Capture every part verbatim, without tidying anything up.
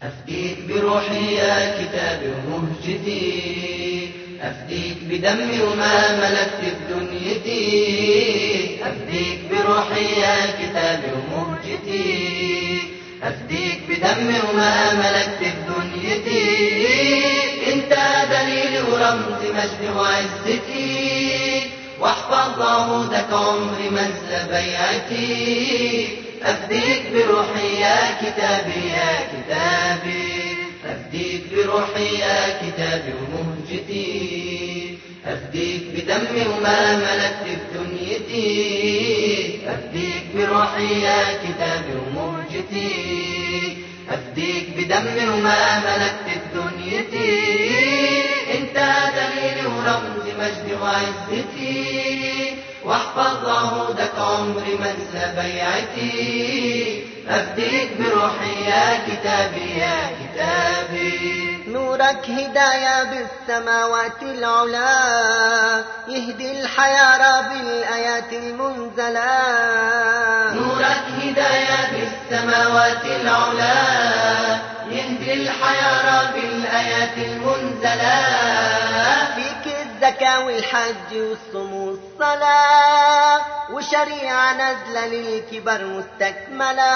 أفديك بروحي يا كتابي ومهجتي، أفديك بدمي وما ملكت بدنيتي. أفديك بروحي يا كتابي ومهجتي، أفديك بدمي وما ملكت بدنيتي. انت دليلي ورمز مجدي وعزتي، واحفظ عهودك عمري منسى بيعتي. أفديك بروحي يا كتابي يا كتابي، أفديك بروحي يا كتابي ومهجتي، أفديك بدمي وما ملكت بدنيتي. أفديك بروحي يا كتابي ومهجتي، أفديك بدمي وما ملكت بدنيتي. انت دليلي ورمز مجدي وعزتي، واحفظ عهودك عمري منسى بيعتي. أفديك بروحي يا كتابي يا كتابي. نورك هداية بالسماوات العلا، يهدي الحياة بالآيات المنزلة. نورك هداية بالسماوات العلا، يهدي الحياة بالآيات المنزلة. فيك الزكاة والحج والصوم والصلاة، وشريعة نازلة للكبر مستكملة.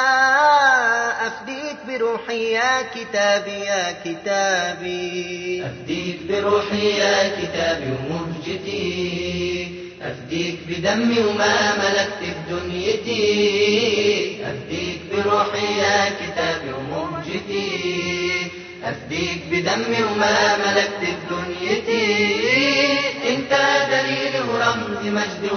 أفديك بروحي يا كتابي يا كتابي، أفديك بروحي يا كتابي ومهجتي، أفديك بدمي وما ملكت بدنيتي. أفديك بروحي يا كتابي ومهجتي، أفديك بدمي وما ملكت بدنيتي. انت دليلي ورمز مجدي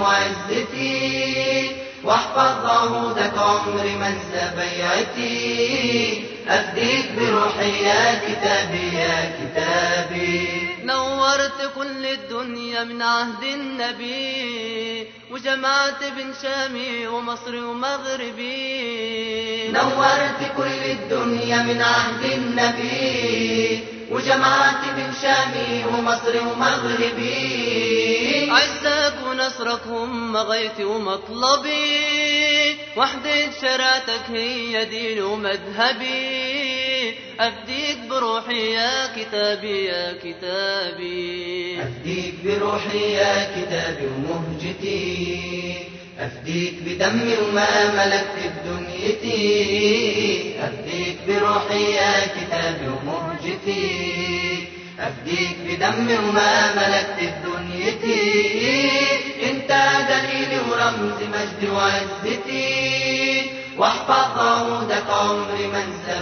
وعزتي، واحفظ عهودك عمري منسى بيعتي. أفديك بروحي يا كتابي يا كتابي. نورت كل الدنيا من عهد النبي، وجمعت بين شامي ومصري ومغربي. نورت كل الدنيا من عهد النبي، وجمعت بين شامي ومصري ومغربي. عزك ونصرك هم غايتي ومطلبي، وحدة شريعتك هي دين ومذهبي. أفديك بروحي يا كتابي يا كتابي، أفديك بروحي يا كتابي ومهجتي، أفديك بدمي وما ملكت بدنيتي. أفديك بروحي يا كتابي ومهجتي، أفديك بدمي وما ملكت بدنيتي. انت دليلي ورمز مجدي وعزتي، واحفظ عهودك عمري منسى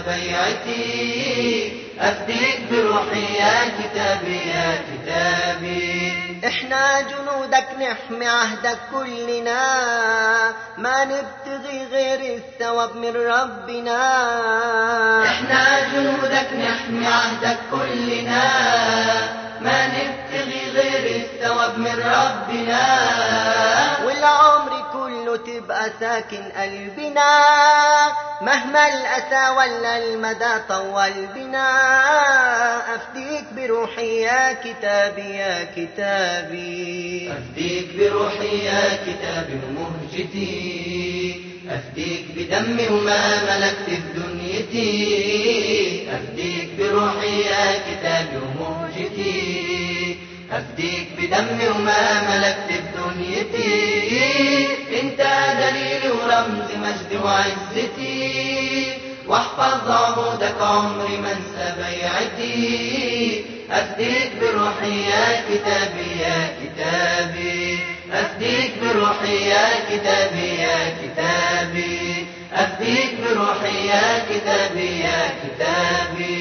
بيعتي. أفديك بروحي يا كتابي يا كتابي. احنا جنودك نحمي عهدك كلنا، ما نبتغي غير الثواب من ربنا. احنا جنودك نحمي عهدك كلنا، ما نبتغي غير الثواب من ربنا. والعمر كله تبقى ساكن قلبنا، مهما الأسى ولا المدى طول بنا. أفديك بروحي يا كتابي يا كتابي، أفديك بروحي يا كتابي ومهجتي، أفديك بدمي وما ملكت بدنيتي. أفديك بروحي يا كتابي ومهجتي، أفديك بدمي وما ملكت بدنيتي. انت دليلي ورمز مجدي وعزتي، واحفظ عهودك عمري منسى بيعتي. أفديك بروحي يا كتابي يا كتابي، أفديك بروحي يا كتابي يا كتابي، أفديك بروحي يا كتابي يا كتابي.